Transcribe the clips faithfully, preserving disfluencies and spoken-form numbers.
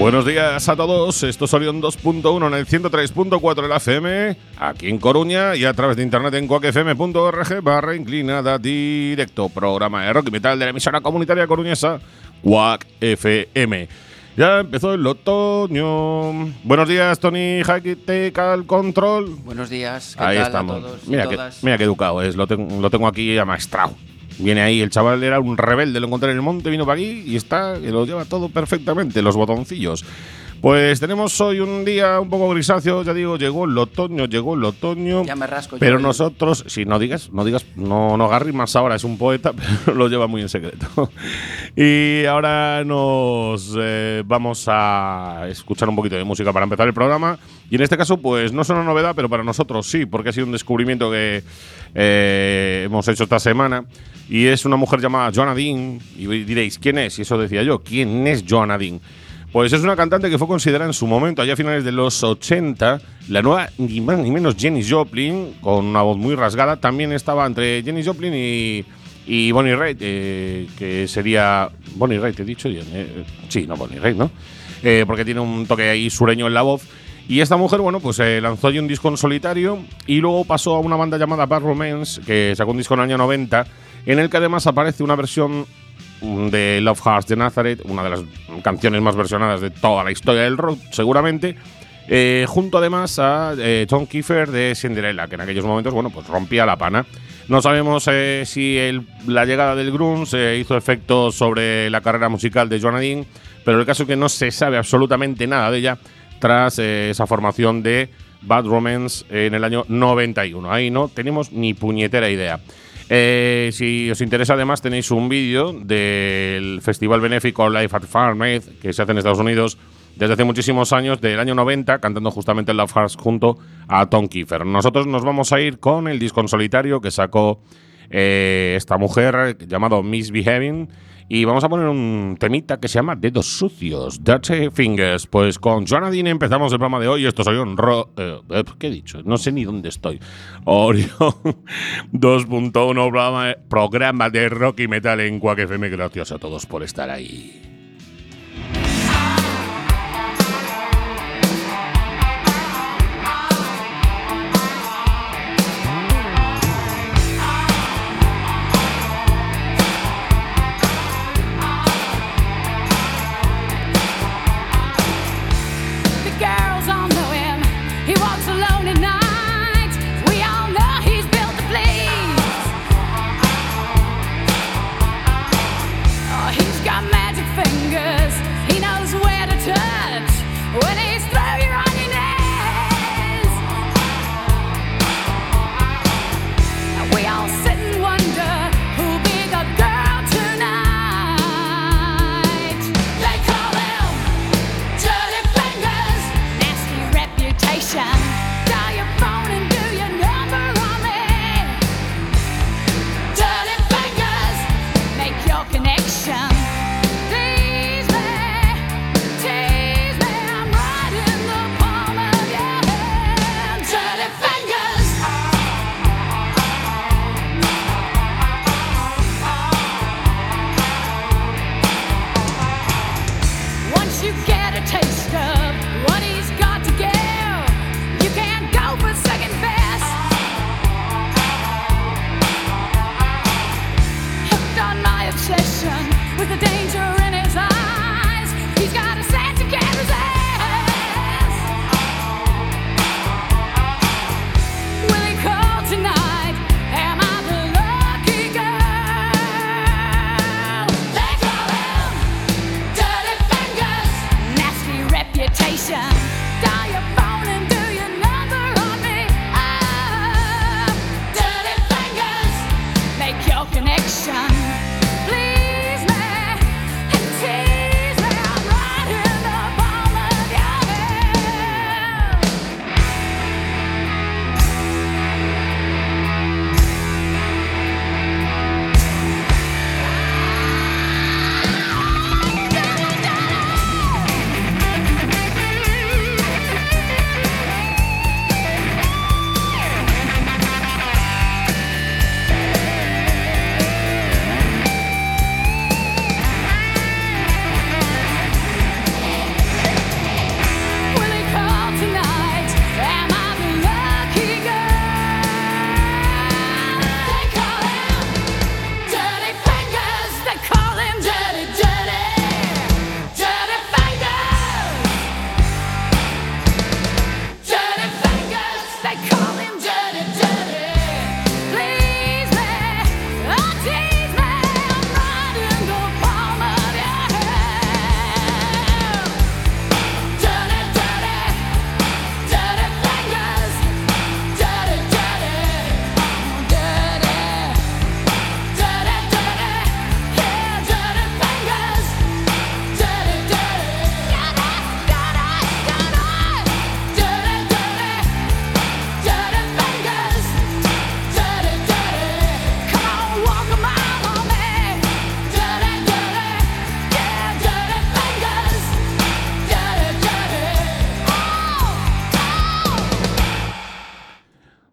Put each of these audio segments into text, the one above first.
Buenos días a todos, esto es Orión dos punto uno en el ciento tres punto cuatro de la F M, aquí en Coruña y a través de internet en cuac f m punto org barra inclinada directo, programa de rock y metal de la emisora comunitaria coruñesa cuac F M. Ya empezó el otoño. Buenos días, Tony Jaquitecal Control. Buenos días, ¿qué Ahí tal estamos. a todos Mira, y que, todas? mira qué educado es, lo, ten, lo tengo aquí amaestrado. Viene ahí, el chaval era un rebelde, lo encontré en el monte, vino para aquí y está, que lo lleva todo perfectamente, los botoncillos. Pues tenemos hoy un día un poco grisáceo, ya digo, llegó el otoño, llegó el otoño. Ya me rasco. Pero yo nosotros, si no digas, no digas, no, no Garry más ahora es un poeta, pero lo lleva muy en secreto. Y ahora nos eh, vamos a escuchar un poquito de música para empezar el programa. Y en este caso, pues no es una novedad, pero para nosotros sí, porque ha sido un descubrimiento que eh, hemos hecho esta semana. Y es una mujer llamada Joanna Dean. Y diréis, ¿quién es? Y eso decía yo, ¿quién es Joanna Dean? Pues es una cantante que fue considerada en su momento, allá a finales de los ochenta, la nueva ni más ni menos Janis Joplin, con una voz muy rasgada. También estaba entre Janis Joplin y, y Bonnie Raitt, eh, que sería… Bonnie Raitt, he dicho yo. Eh, sí, no, Bonnie Raitt, ¿no? Eh, porque tiene un toque ahí sureño en la voz. Y esta mujer, bueno, pues eh, lanzó allí un disco en solitario y luego pasó a una banda llamada Bad Romance, que sacó un disco en el año noventa, en el que además aparece una versión de Love Hearts de Nazareth, una de las canciones más versionadas de toda la historia del rock, seguramente, eh, junto además a eh, Tom Kiefer de Cinderella, que en aquellos momentos, bueno, pues rompía la pana. No sabemos eh, si el, la llegada del grunge eh, hizo efecto sobre la carrera musical de Joanna Dean, pero el caso es que no se sabe absolutamente nada de ella tras eh, esa formación de Bad Romance en el año noventa y uno. Ahí no tenemos ni puñetera idea. Eh, si os interesa, además tenéis un vídeo del festival benéfico Life at Farm Aid, que se hace en Estados Unidos desde hace muchísimos años, del año noventa, cantando justamente el Love Hearts junto a Tom Kiefer. Nosotros nos vamos a ir con el disco en solitario que sacó eh, esta mujer, llamado Misbehaving, y vamos a poner un temita que se llama Dedos Sucios, Dirty Fingers. Pues con Joanna Dean empezamos el programa de hoy. Esto soy un ro… Eh, ¿Qué he dicho? No sé ni dónde estoy. Orión dos punto uno, programa, programa de rock y metal en cuac F M. Gracias a todos por estar ahí. He's got magic fingers.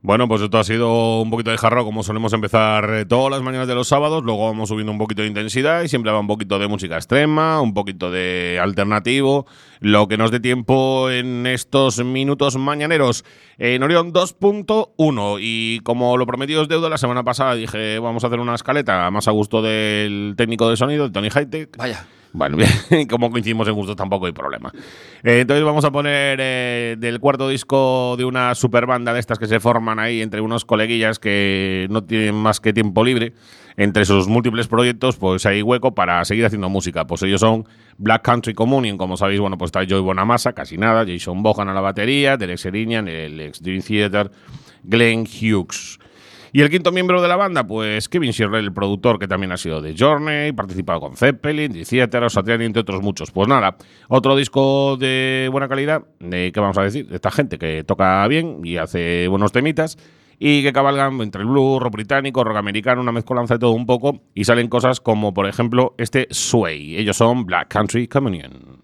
Bueno, pues esto ha sido un poquito de hard rock, como solemos empezar eh, todas las mañanas de los sábados. Luego vamos subiendo un poquito de intensidad y siempre va un poquito de música extrema, un poquito de alternativo, lo que nos dé tiempo en estos minutos mañaneros. En Orión dos punto uno, y como lo prometido es deuda, la semana pasada dije vamos a hacer una escaleta más a gusto del técnico de sonido, de Tony Hightech. Vaya. Bueno, bien, como coincidimos en gustos tampoco hay problema. Eh, entonces vamos a poner eh, del cuarto disco de una super banda de estas que se forman ahí entre unos coleguillas que no tienen más que tiempo libre. Entre sus múltiples proyectos, pues hay hueco para seguir haciendo música. Pues ellos son Black Country Communion, como sabéis, bueno, pues está Joey Bonamassa, casi nada, Jason Bohan a la batería, Derek Serinian, el ex Dream Theater, Glenn Hughes. Y el quinto miembro de la banda, pues Kevin Shirley, el productor, que también ha sido de Journey, participado con Zeppelin, The Theater, Satriani, entre otros muchos. Pues nada, otro disco de buena calidad, de, ¿qué vamos a decir? De esta gente que toca bien y hace buenos temitas y que cabalgan entre el blues, rock británico, rock americano, una mezcolanza de todo un poco, y salen cosas como, por ejemplo, este Sway. Ellos son Black Country Communion.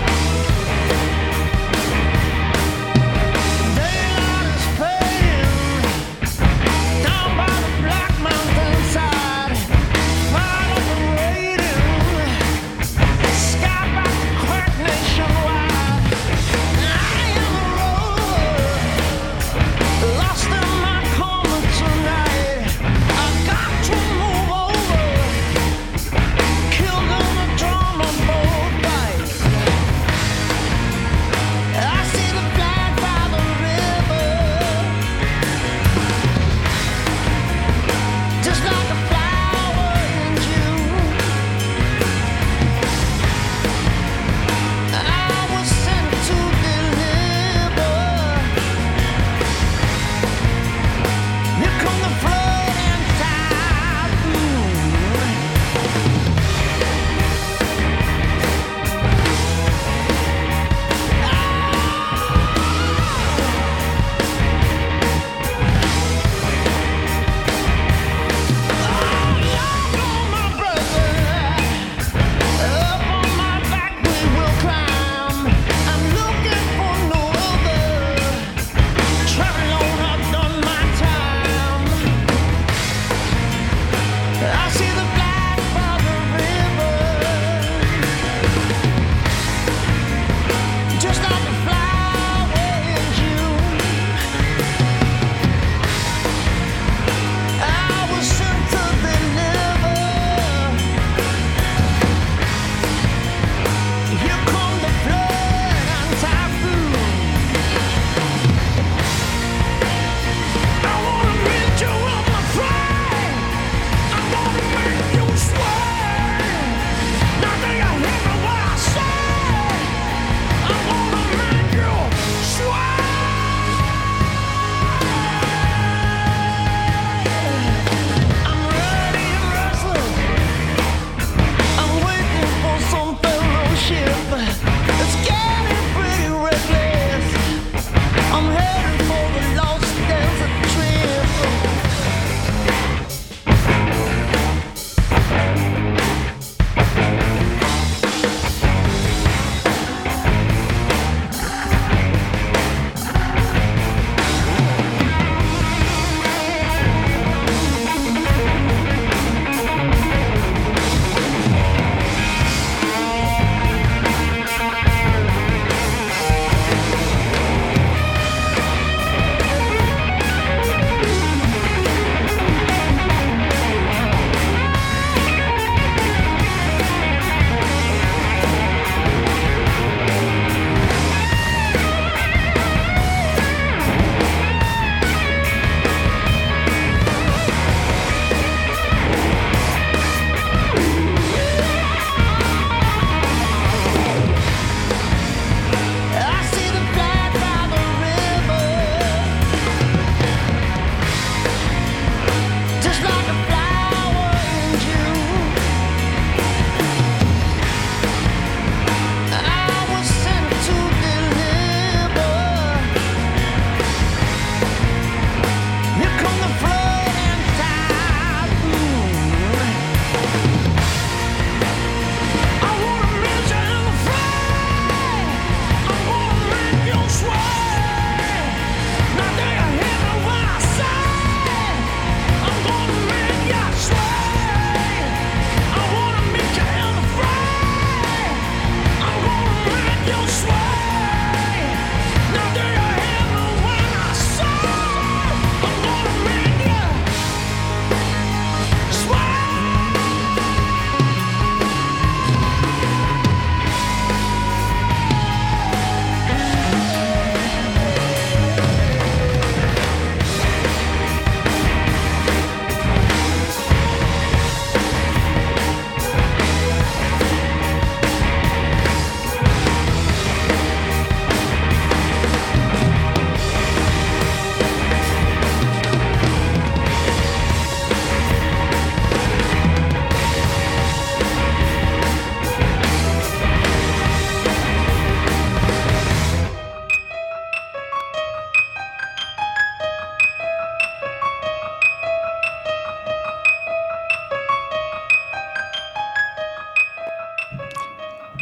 Daylight is pale.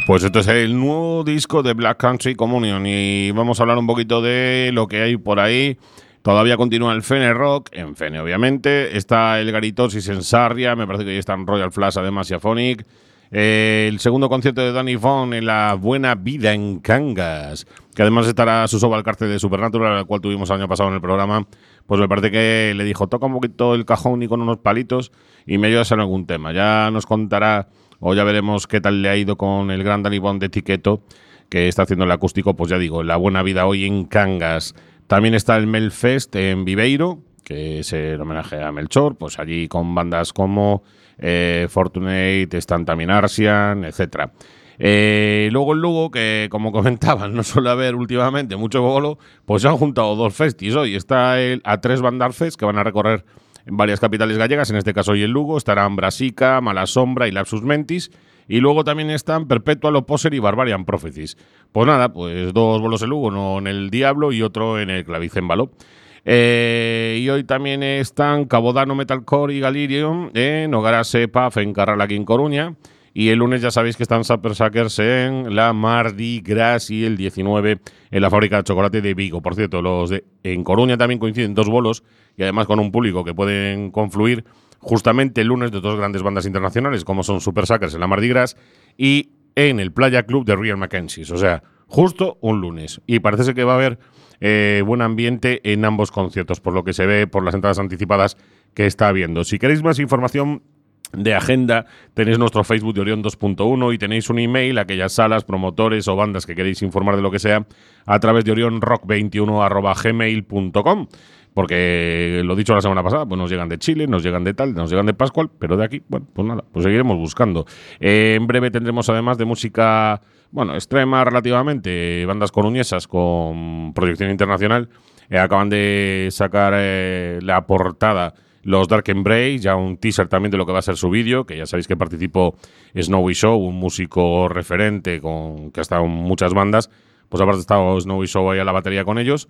Pues esto es el nuevo disco de Black Country Communion y vamos a hablar un poquito de lo que hay por ahí. Todavía continúa el Fene Rock, en Fene obviamente, está el Garitosis en Sarria, me parece que ya está en Royal Flash además y Aphonic. Eh, el segundo concierto de Danny Vaughan en La Buena Vida en Cangas, que además estará Suso Valcarce de Supernatural, al cual tuvimos el año pasado en el programa. Pues me parece que le dijo, toca un poquito el cajón y con unos palitos y me ayudas en algún tema. Ya nos contará o ya veremos qué tal le ha ido con el gran Danny Vaughan de Tiqueto, que está haciendo el acústico, pues ya digo, La Buena Vida hoy en Cangas. También está el Melfest en Viveiro, que es el homenaje a Melchor, pues allí con bandas como eh, Fortunate, están también Arsian, etcétera. Eh, luego en Lugo, que como comentaban, no suele haber últimamente mucho bolo, pues se han juntado dos festis hoy. Está el A tres Bandarfest, que van a recorrer en varias capitales gallegas, en este caso hoy en Lugo, estarán Brasica, Mala Sombra y Lapsus Mentis, y luego también están Perpetual Opposer y Barbarian Prophecies. Pues nada, pues dos bolos en Lugo, uno en el Diablo y otro en el Clavicémbalo. Eh, y hoy también están Cabodano Metalcore y Galirium en Nogara Sepa, Fencarral aquí en Coruña. Y el lunes ya sabéis que están Super Suckers en la Mardi Gras y el diecinueve en la fábrica de chocolate de Vigo. Por cierto, los de en Coruña también coinciden dos bolos y además con un público que pueden confluir justamente el lunes de dos grandes bandas internacionales como son Super Suckers en la Mardi Gras y en el Playa Club de Real Mackenzie. O sea, justo un lunes. Y parece ser que va a haber eh, buen ambiente en ambos conciertos, por lo que se ve por las entradas anticipadas que está habiendo. Si queréis más información de agenda, tenéis nuestro Facebook de Orión dos punto uno y tenéis un email a aquellas salas, promotores o bandas que queréis informar de lo que sea a través de orion rock veintiuno arroba gmail punto com, porque lo dicho la semana pasada, pues nos llegan de Chile, nos llegan de tal, nos llegan de Pascual, pero de aquí, bueno, pues nada, pues seguiremos buscando. Eh, en breve tendremos además de música, bueno, extrema relativamente, bandas coruñesas con proyección internacional. Eh, acaban de sacar eh, la portada los Dark Embrace, ya un teaser también de lo que va a ser su vídeo, que ya sabéis que participó Snowy Show, un músico referente con que ha estado en muchas bandas, pues aparte ha estado Snowy Show ahí a la batería con ellos.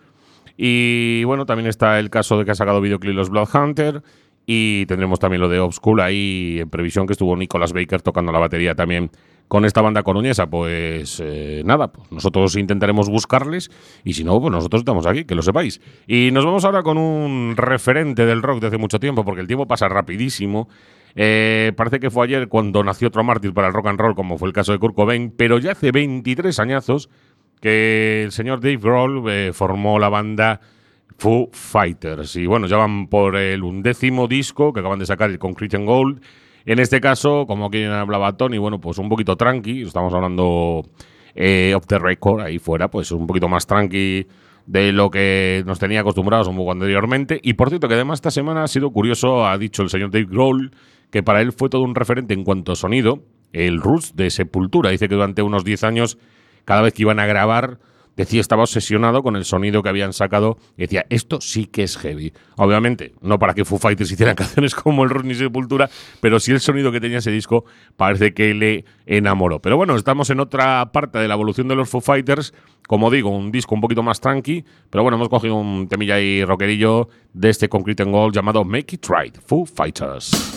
Y bueno, también está el caso de que ha sacado videoclip los Bloodhunter y tendremos también lo de Obscure ahí en previsión, que estuvo Nicolas Baker tocando la batería también con esta banda coruñesa. Pues eh, nada, pues nosotros intentaremos buscarles y si no, pues nosotros estamos aquí, que lo sepáis. Y nos vamos ahora con un referente del rock de hace mucho tiempo, porque el tiempo pasa rapidísimo. Eh, parece que fue ayer cuando nació otro mártir para el rock and roll, como fue el caso de Kurt Cobain, pero ya hace veintitrés añazos que el señor Dave Grohl eh, formó la banda Foo Fighters. Y bueno, ya van por el undécimo disco que acaban de sacar, el Concrete and Gold. En este caso, como aquí hablaba Tony, bueno, pues un poquito tranqui. Estamos hablando eh, off the record, ahí fuera, pues un poquito más tranqui de lo que nos tenía acostumbrados un poco anteriormente. Y por cierto, que además esta semana ha sido curioso, ha dicho el señor Dave Grohl, que para él fue todo un referente en cuanto a sonido, el Roots de Sepultura. Dice que durante unos diez años, cada vez que iban a grabar, decía, estaba obsesionado con el sonido que habían sacado y decía, esto sí que es heavy. Obviamente, no para que Foo Fighters hicieran canciones como el Roots ni Sepultura, pero sí el sonido que tenía ese disco parece que le enamoró. Pero bueno, estamos en otra parte de la evolución de los Foo Fighters. Como digo, un disco un poquito más tranqui, pero bueno, hemos cogido un temilla ahí rockerillo de este Concrete and Gold llamado Make It Right, Foo Fighters.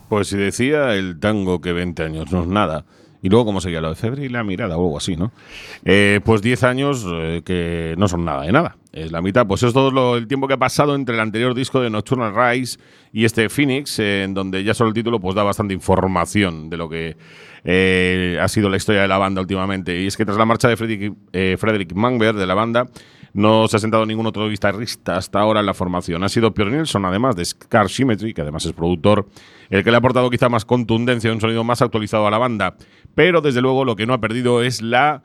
Pues si decía el tango que veinte años no es nada, y luego como seguía lo de febril la mirada o algo así, ¿no? Eh, pues diez años eh, que no son nada de nada. Es la mitad, pues es todo lo, el tiempo que ha pasado entre el anterior disco de Nocturnal Rise y este Phoenix, eh, en donde ya solo el título pues da bastante información de lo que eh, ha sido la historia de la banda últimamente. Y es que tras la marcha de Frederick, eh, Frederick Mangler de la banda, no se ha sentado ningún otro guitarrista hasta ahora en la formación. Ha sido Pierre Nilsson, además de Scar Symmetry, que además es productor, el que le ha aportado quizá más contundencia y un sonido más actualizado a la banda. Pero, desde luego, lo que no ha perdido es la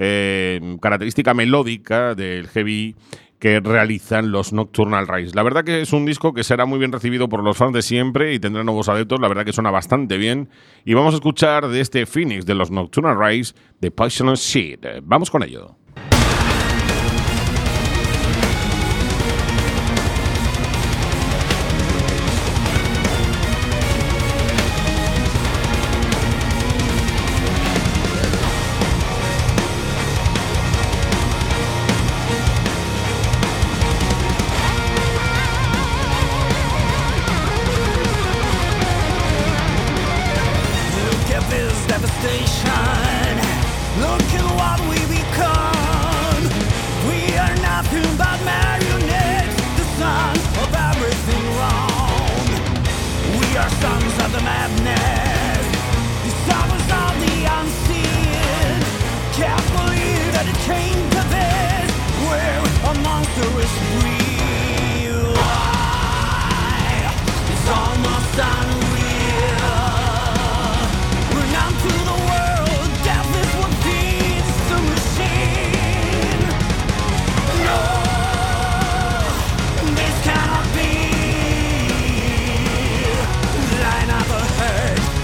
eh, característica melódica del heavy que realizan los Nocturnal Rise. La verdad que es un disco que será muy bien recibido por los fans de siempre y tendrá nuevos adeptos. La verdad que suena bastante bien. Y vamos a escuchar de este Phoenix de los Nocturnal Rise, The Poisonous Seed. Vamos con ello. Hurt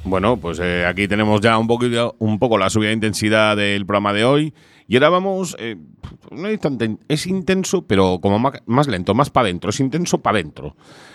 Bueno, pues eh, aquí tenemos ya un poquito, un poco la subida de intensidad del programa de hoy. Y ahora vamos, eh, no es, tan ten, es intenso, pero como más, más lento, más para adentro. Es intenso para adentro.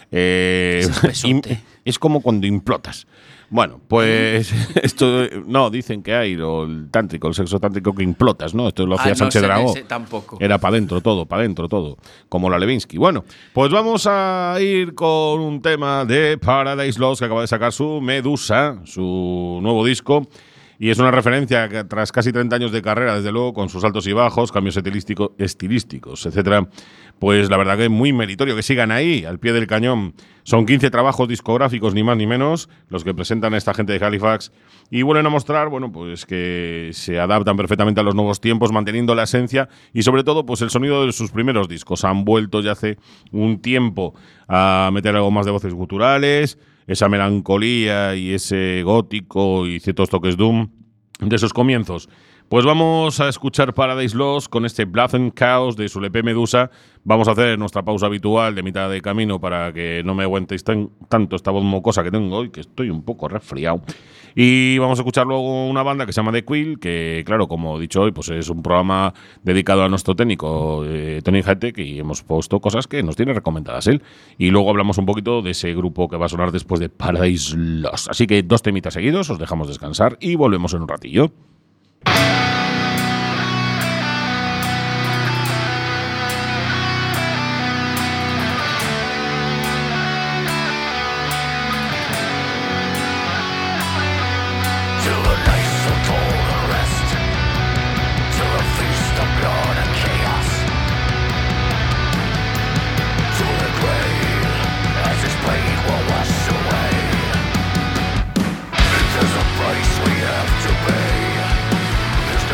Eh, es, es como cuando implotas. Bueno, pues esto, no, dicen que hay o el tántrico, el sexo tántrico que implotas, ¿no? Esto lo hacía ah, no Sánchez Dragó. Tampoco. Era para adentro todo, para adentro todo, como la Levinsky. Bueno, pues vamos a ir con un tema de Paradise Lost, que acaba de sacar su Medusa, su nuevo disco. Y es una referencia que tras casi treinta años de carrera, desde luego, con sus altos y bajos, cambios estilístico, estilísticos, etcétera, pues la verdad que es muy meritorio que sigan ahí, al pie del cañón. Son quince trabajos discográficos, ni más ni menos, los que presentan a esta gente de Halifax y vuelven a mostrar, bueno, pues que se adaptan perfectamente a los nuevos tiempos, manteniendo la esencia y sobre todo, pues el sonido de sus primeros discos. Han vuelto ya hace un tiempo a meter algo más de voces guturales, esa melancolía y ese gótico y ciertos toques doom de esos comienzos. Pues vamos a escuchar Paradise Lost con este Blood and Chaos de su L P Medusa. Vamos a hacer nuestra pausa habitual de mitad de camino para que no me aguantéis tan, tanto esta voz mocosa que tengo hoy, que estoy un poco resfriado. Y vamos a escuchar luego una banda que se llama The Quill, que claro, como he dicho hoy, pues es un programa dedicado a nuestro técnico eh, Tony Hitech, y hemos puesto cosas que nos tiene recomendadas él. Y luego hablamos un poquito de ese grupo que va a sonar después de Paradise Lost. Así que dos temitas seguidos, os dejamos descansar y volvemos en un ratillo. There's a price we have to pay. There's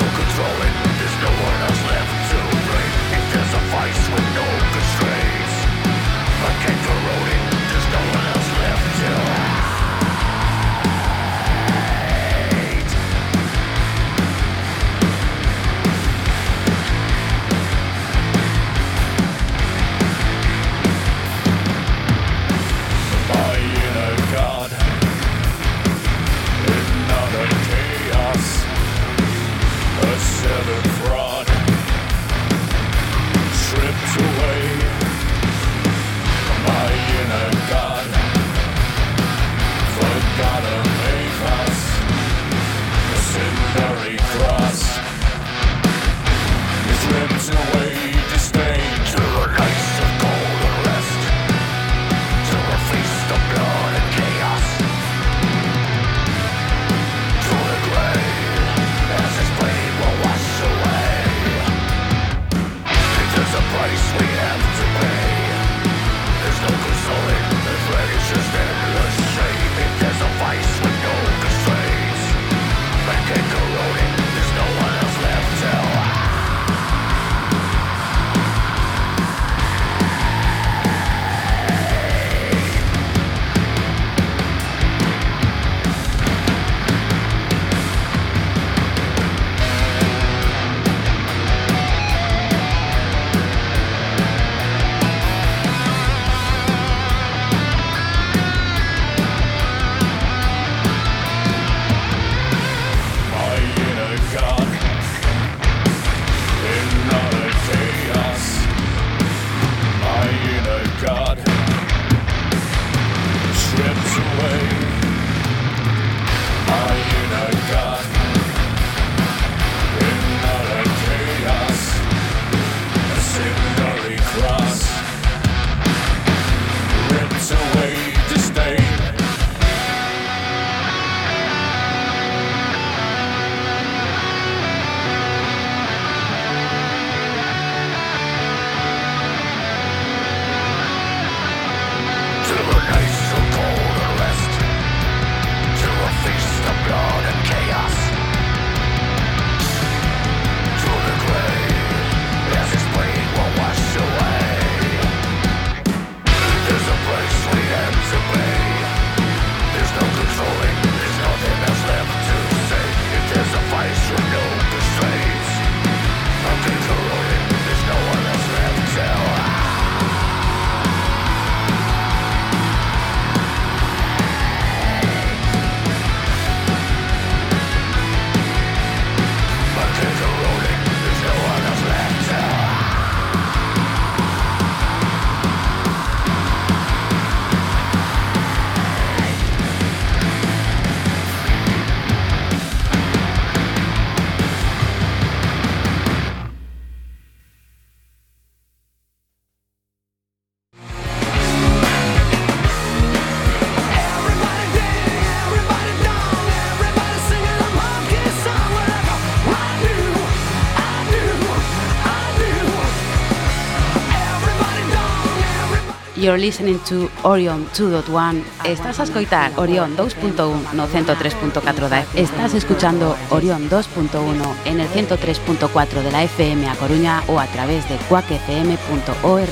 You're listening to Orion dos punto uno. Estás a escoitar Orion dos punto uno no ciento tres punto catro da F M. Estás escuchando Orion dos punto uno en el ciento tres punto cuatro de la F M a Coruña o a través de cuac f m punto org.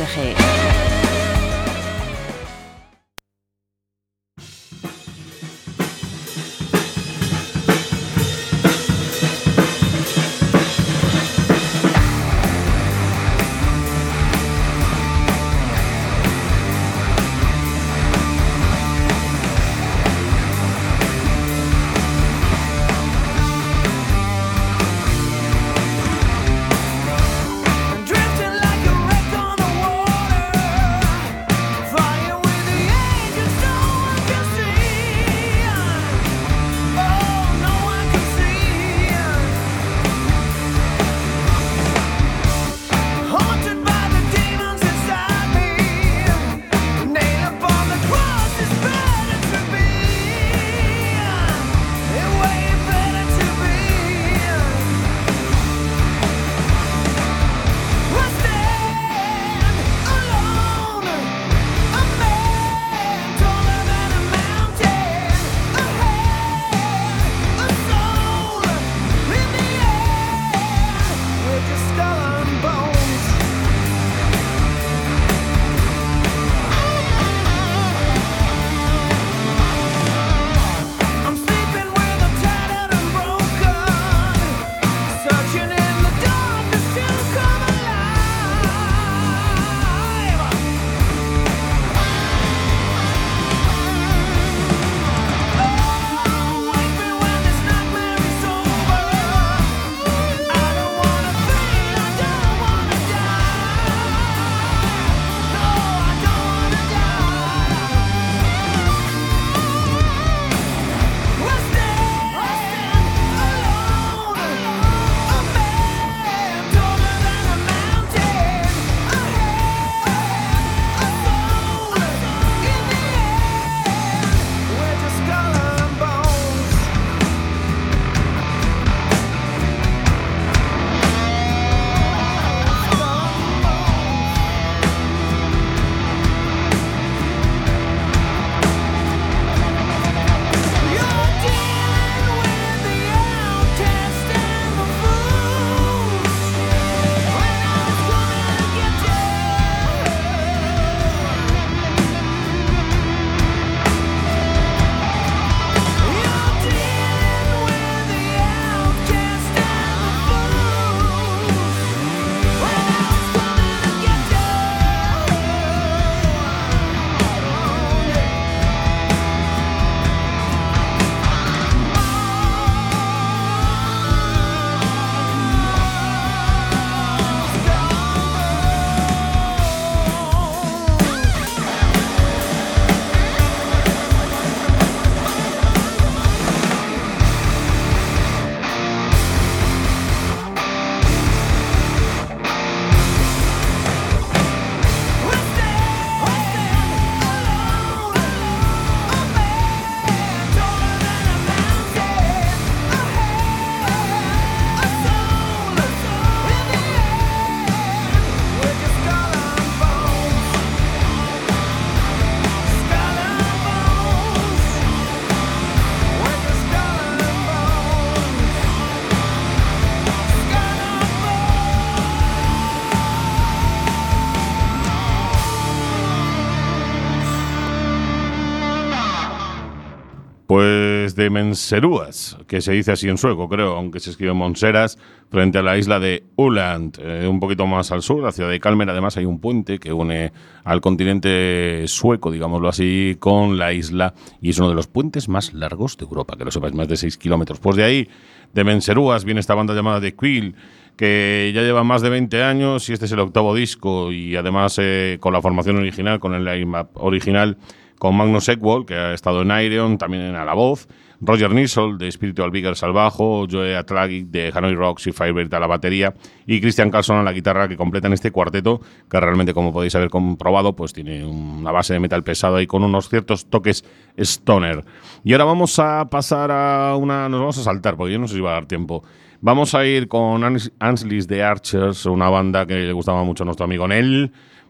Pues de Menserúas, que se dice así en sueco, creo, aunque se escribe Monseras, frente a la isla de Uland, eh, un poquito más al sur, la ciudad de Kalmar. Además hay un puente que une al continente sueco, digámoslo así, con la isla, y es uno de los puentes más largos de Europa, que lo sepáis, más de seis kilómetros. Pues de ahí, de Menserúas, viene esta banda llamada The Quill, que ya lleva más de veinte años y este es el octavo disco, y además eh, con la formación original, con el line-up original, con Magnus Ekwold, que ha estado en Iron, también en A la Voz, Roger Nissol, de Spiritual Beggars al bajo, Joe Atlagic, de Hanoi Rocks y Firebird a la batería, y Christian Carlson a la guitarra, que completan este cuarteto, que realmente, como podéis haber comprobado, pues tiene una base de metal pesado y con unos ciertos toques stoner. Y ahora vamos a pasar a una... Nos vamos a saltar, porque yo no sé si va a dar tiempo. Vamos a ir con Ans- Anslis The Archers, una banda que le gustaba mucho a nuestro amigo Nel,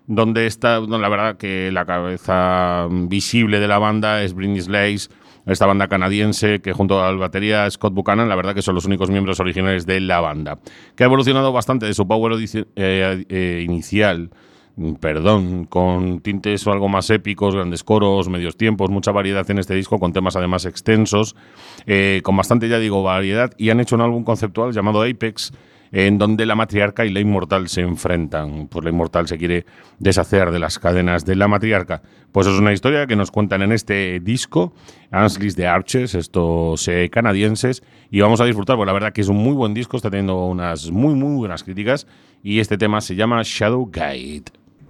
donde está, no, la verdad que la cabeza visible de la banda es Britney Slays, esta banda canadiense que junto al batería Scott Buchanan, la verdad que son los únicos miembros originales de la banda, que ha evolucionado bastante de su power eh, eh, inicial, perdón, con tintes o algo más épicos, grandes coros, medios tiempos, mucha variedad en este disco, con temas además extensos, eh, con bastante, ya digo, variedad, y han hecho un álbum conceptual llamado Apex, en donde la matriarca y la inmortal se enfrentan. Pues la inmortal se quiere deshacer de las cadenas de la matriarca. Pues es una historia que nos cuentan en este disco, Anslis the Archers, estos eh, canadienses, y vamos a disfrutar, porque la verdad que es un muy buen disco, está teniendo unas muy, muy buenas críticas, y este tema se llama Shadow Guide.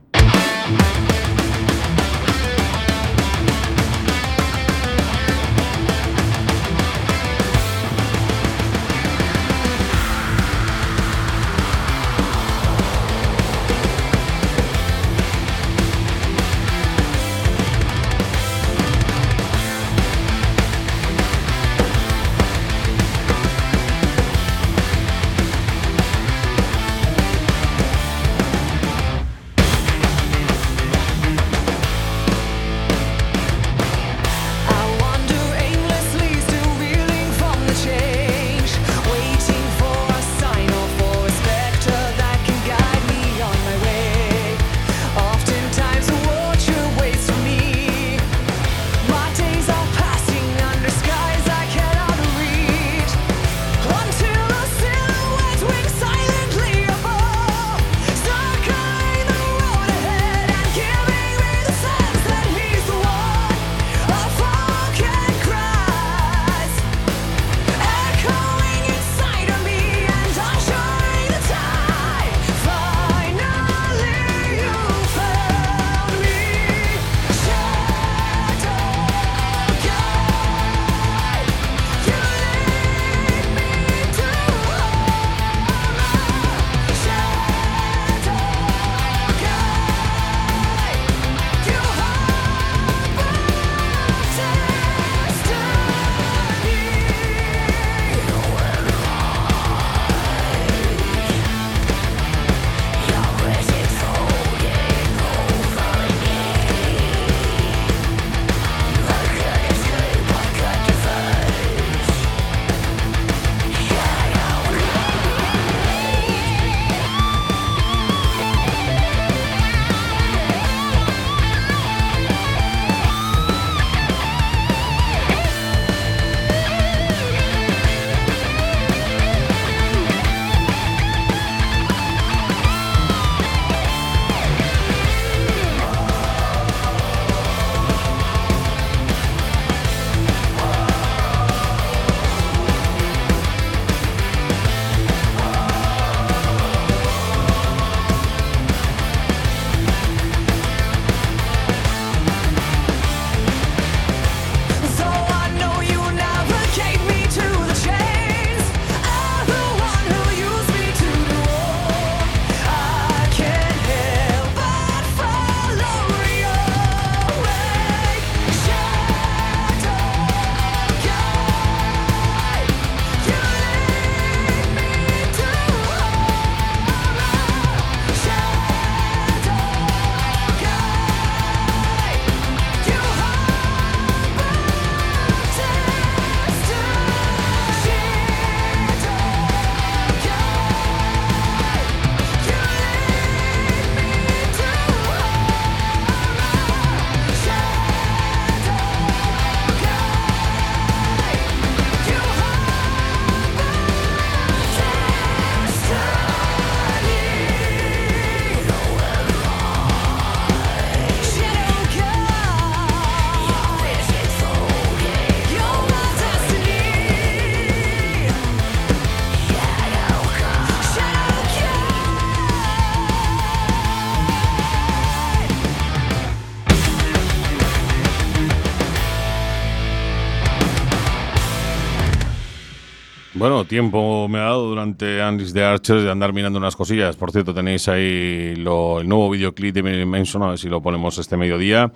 Bueno, tiempo me ha dado durante Anslis the Archers de andar mirando unas cosillas. Por cierto, tenéis ahí lo, el nuevo videoclip de Marilyn Manson, a ver si lo ponemos este mediodía,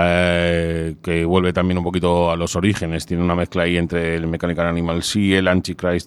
eh, que vuelve también un poquito a los orígenes. Tiene una mezcla ahí entre el Mechanical Animals y el Antichrist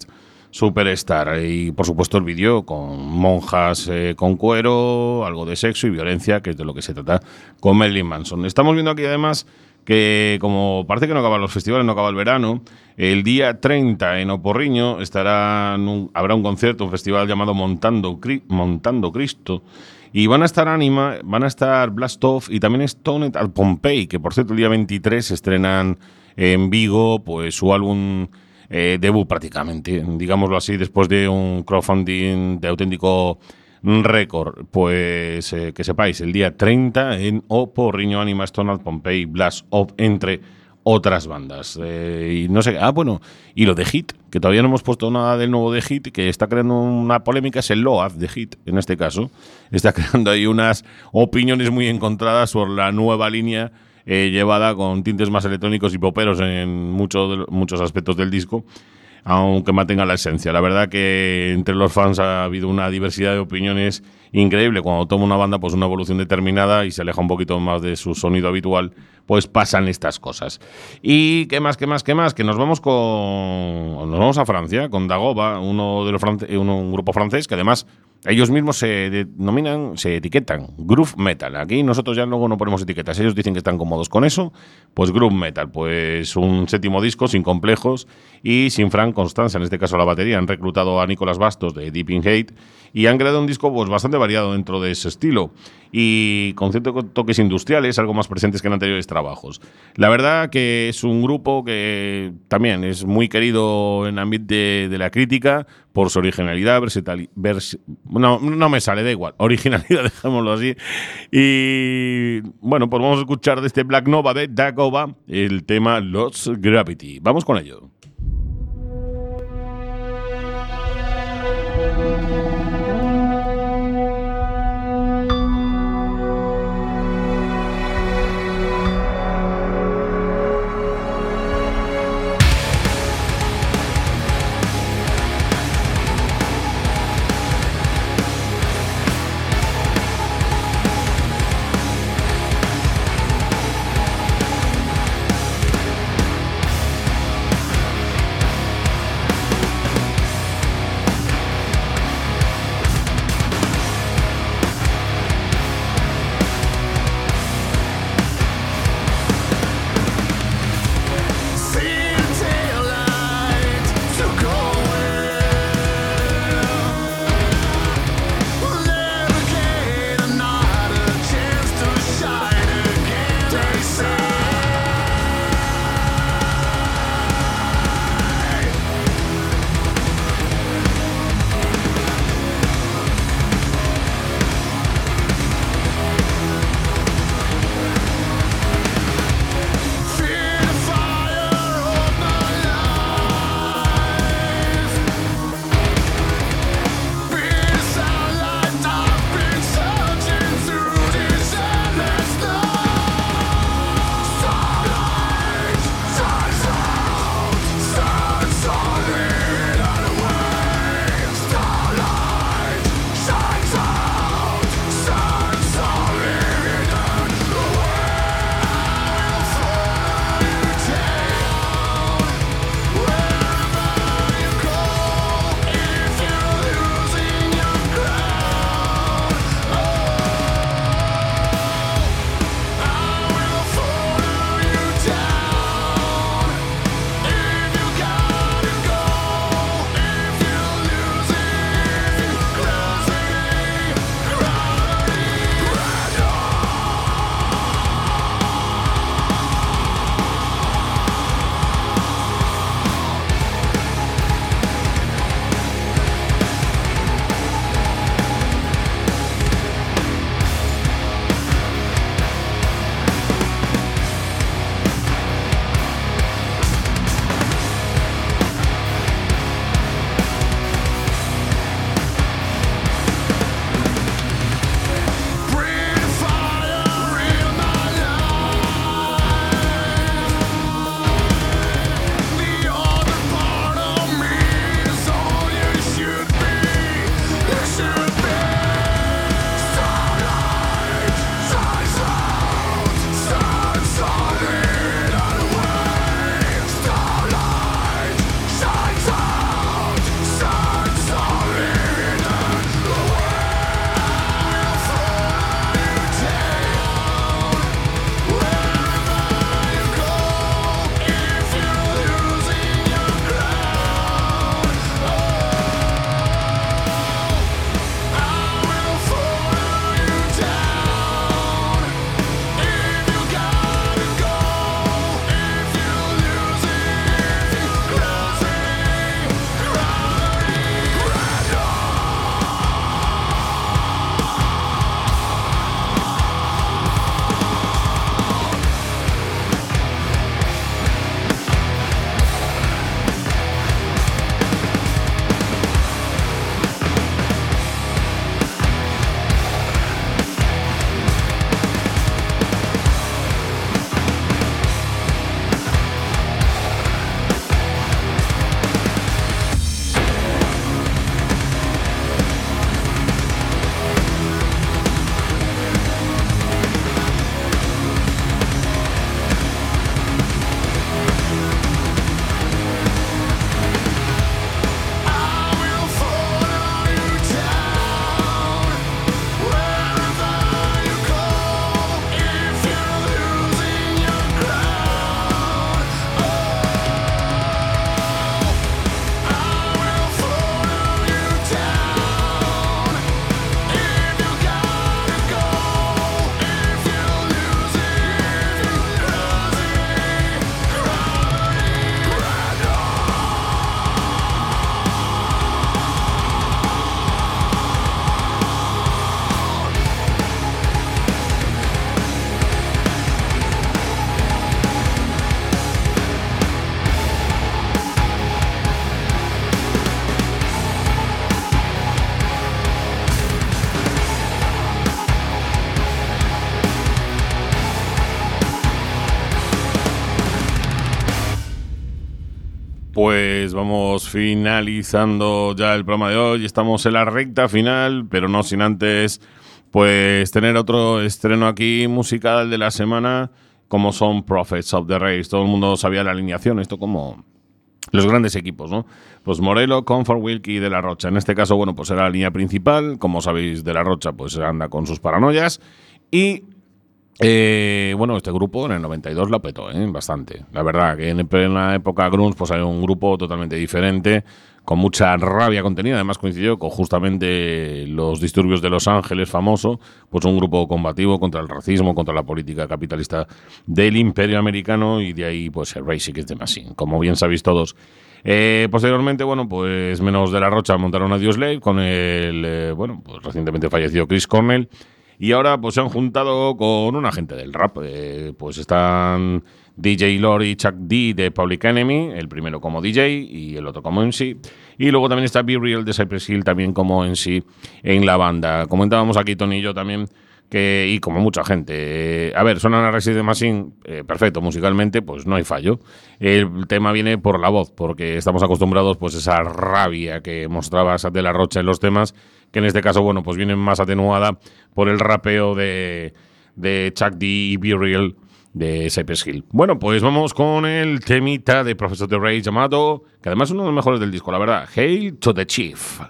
Superstar. Y por supuesto el vídeo con monjas eh, con cuero, algo de sexo y violencia, que es de lo que se trata con Marilyn Manson. Estamos viendo aquí además que como parece que no acaban los festivales, no acaba el verano, el día treinta en Oporriño estará un, habrá un concierto, un festival llamado Montando, Montando Cristo, y van a estar Anima, van a estar Blast Off y también Stoned at Pompeii, que por cierto el día veintitrés estrenan en Vigo pues su álbum eh, debut prácticamente, digámoslo así, después de un crowdfunding de auténtico récord. Pues eh, que sepáis, el día treinta en Oporriño, Anima, Stoned at Pompeii, Blast Off, entre otras bandas. Eh, y no sé, ah, bueno, y lo de Hit, que todavía no hemos puesto nada del nuevo de Hit, que está creando una polémica, es el Load de Hit, en este caso. Está creando ahí unas opiniones muy encontradas sobre la nueva línea eh, llevada con tintes más electrónicos y poperos en mucho de, muchos aspectos del disco, aunque mantenga la esencia. La verdad que entre los fans ha habido una diversidad de opiniones increíble. Cuando toma una banda pues una evolución determinada y se aleja un poquito más de su sonido habitual, pues pasan estas cosas. Y qué más, qué más, qué más, que nos vamos con nos vamos a Francia, con Dagoba, uno de los france- uno, un grupo francés que además ellos mismos se denominan, se etiquetan groove metal. Aquí nosotros ya luego no ponemos etiquetas. Ellos dicen que están cómodos con eso. Pues groove metal, pues un séptimo disco sin complejos y sin Frank Constanza, en este caso la batería. Han reclutado a Nicolas Bastos de Deep in Hate y han creado un disco pues bastante variado dentro de ese estilo y con ciertos toques industriales, algo más presentes que en anteriores trabajos. La verdad que es un grupo que también es muy querido en el ambiente de, de la crítica por su originalidad, versatilidad, vers- no, no me sale, da igual, originalidad, dejémoslo así. Y bueno, pues vamos a escuchar de este Black Nova de Dagoba el tema Lost Gravity. Vamos con ello. pues vamos finalizando ya el programa de hoy. Estamos en la recta final, pero no sin antes pues tener otro estreno aquí musical de la semana, como son Prophets of the Race. Todo el mundo sabía la alineación, esto como los grandes equipos, ¿no? Pues Morello, Comfort, Wilkie y De La Rocha. En este caso, bueno, pues era la línea principal. Como sabéis, De La Rocha pues anda con sus paranoias. Y Eh, bueno, este grupo en el noventa y dos la petó, ¿eh? Bastante. La verdad que en plena época grunge pues hay un grupo totalmente diferente, con mucha rabia contenida. Además coincidió con justamente los disturbios de Los Ángeles, famoso, pues un grupo combativo contra el racismo, contra la política capitalista del imperio americano, y de ahí pues el Rage Against the Machine, como bien sabéis todos. Eh, posteriormente, bueno, pues menos De La Rocha montaron a Audioslave con el, eh, bueno, pues recientemente fallecido Chris Cornell. Y ahora pues se han juntado con un agente del rap. Eh, pues están D J Lord y Chuck D de Public Enemy, el primero como D J y el otro como M C. Y luego también está Be Real de Cypress Hill también como M C en la banda. Comentábamos aquí Tony y yo también, que, y como mucha gente, eh, a ver, suenan a Rage Against the Machine, eh, perfecto, musicalmente pues no hay fallo. El tema viene por la voz, porque estamos acostumbrados pues a esa rabia que mostraba De La Rocha en los temas, que en este caso, bueno, pues viene más atenuada por el rapeo de, de Chuck D y Be Real de Cypress Hill. Bueno, pues vamos con el temita de Prophets of the Rage llamado, que además es uno de los mejores del disco, la verdad, Hail to the Chief.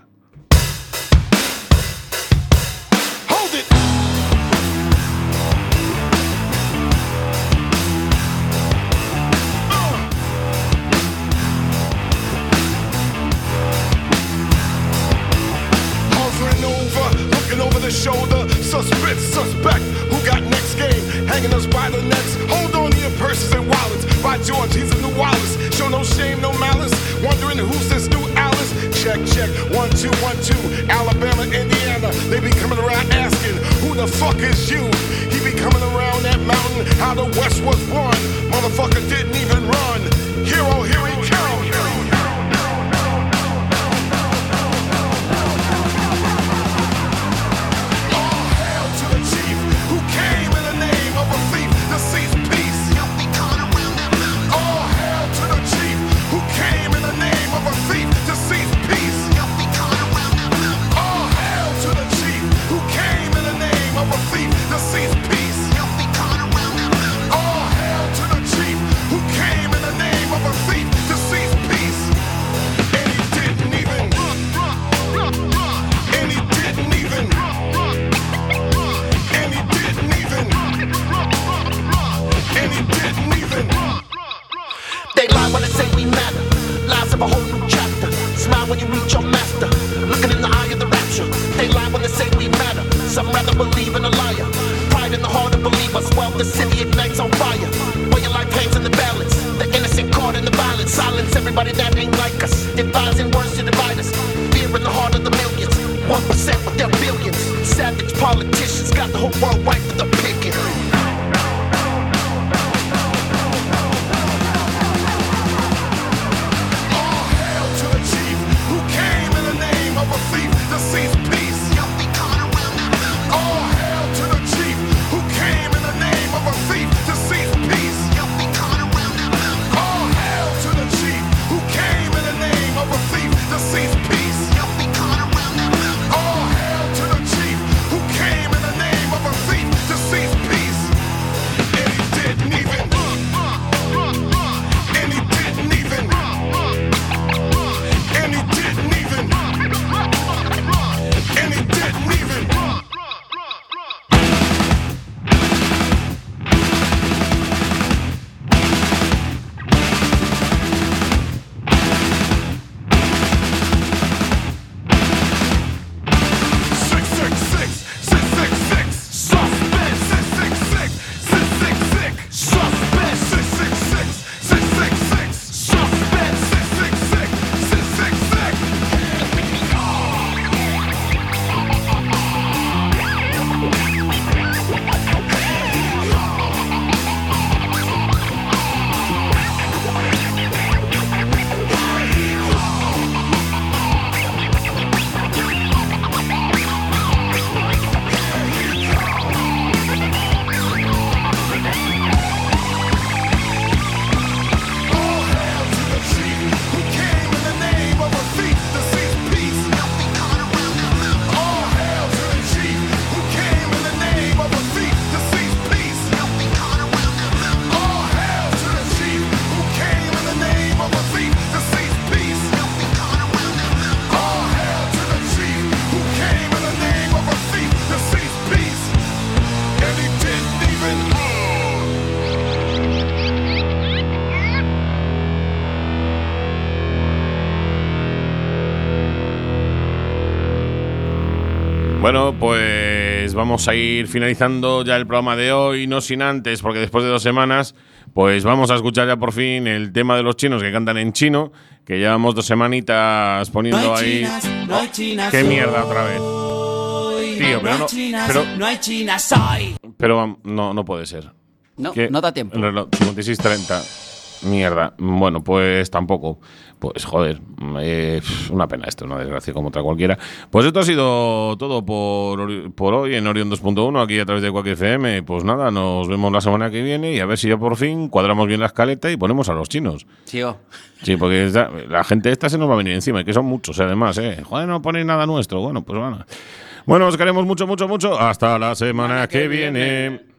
Shoulder, suspect, suspect, who got next game, hanging us by the necks, hold on to your purses and wallets, by George, he's a new Wallace, show no shame, no malice, wondering who's this new Alice, check, check, one, two, one, two, Alabama, Indiana, they be coming around asking, who the fuck is you, he be coming around that mountain, how the West was won, motherfucker didn't even run, hero, here he comes. Peace. vamos a ir finalizando ya el programa de hoy, no sin antes, porque después de dos semanas, pues vamos a escuchar ya por fin el tema de los chinos que cantan en chino, que llevamos dos semanitas poniendo no hay ahí. Chinas, no hay chinas, ¡Qué mierda otra vez! Tío, pero no no, hay chinas, pero, no hay chinas, soy. pero no, no puede ser. No, ¿Qué? no da tiempo. El reloj, cincuenta y seis treinta. Mierda. Bueno, pues tampoco. Pues joder, eh, una pena esto, una desgracia como otra cualquiera. Pues esto ha sido todo por, por hoy en Orión dos punto uno, aquí a través de Quack F M. Pues nada, nos vemos la semana que viene y a ver si ya por fin cuadramos bien la escaleta y ponemos a los chinos. Tío. Sí, porque esta, la gente esta se nos va a venir encima, y que son muchos además, ¿eh? Joder, no ponéis nada nuestro. Bueno, pues bueno. Bueno, os queremos mucho, mucho, mucho. Hasta la semana que viene.